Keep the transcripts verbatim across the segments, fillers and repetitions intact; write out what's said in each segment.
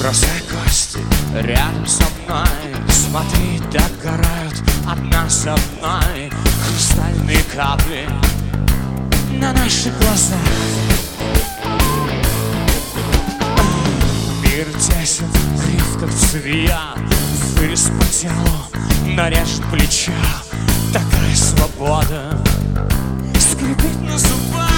Красная кость рядом со мной. Смотри, догорают одна за одной хрустальные капли на наших глазах. Мир тесен, крив, как цвия, вырез по телу, нарежет плеча. Такая свобода скрипит на зубах.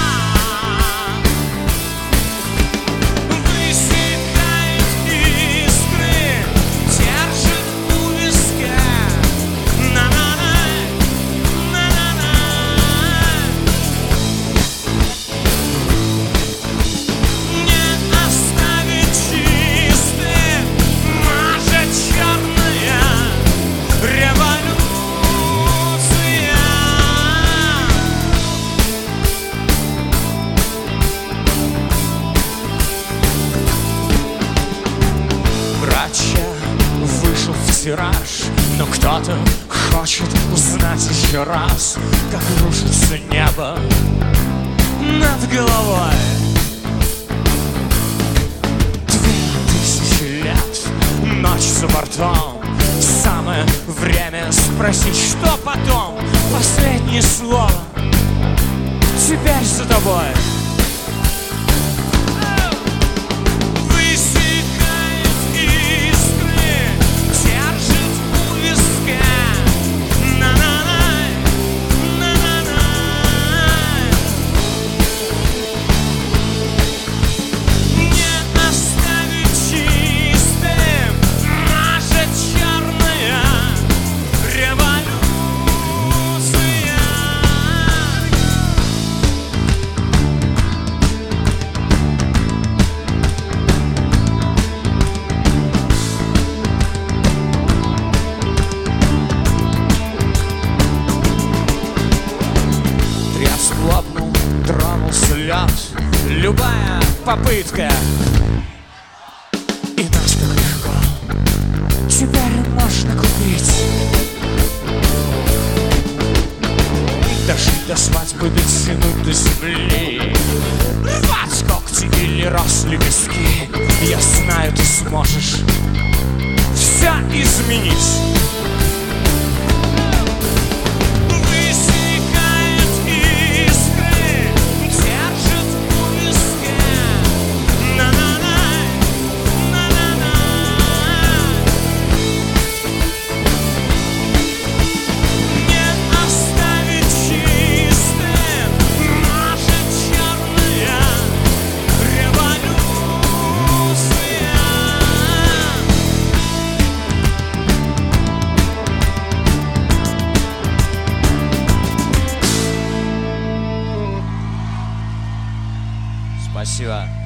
Вышел в тираж, но кто-то хочет узнать еще раз, как рушится небо над головой. Две тысячи лет, ночь за бортом. Самое время спросить, что потом. Последнее слово теперь за тобой. Лопнул, тронулся лед, любая попытка. И нас как легко теперь можно купить. Дожить до свадьбы, дотянуть до земли, рвать когти или росли виски. Я знаю, ты сможешь все изменить. Спасибо.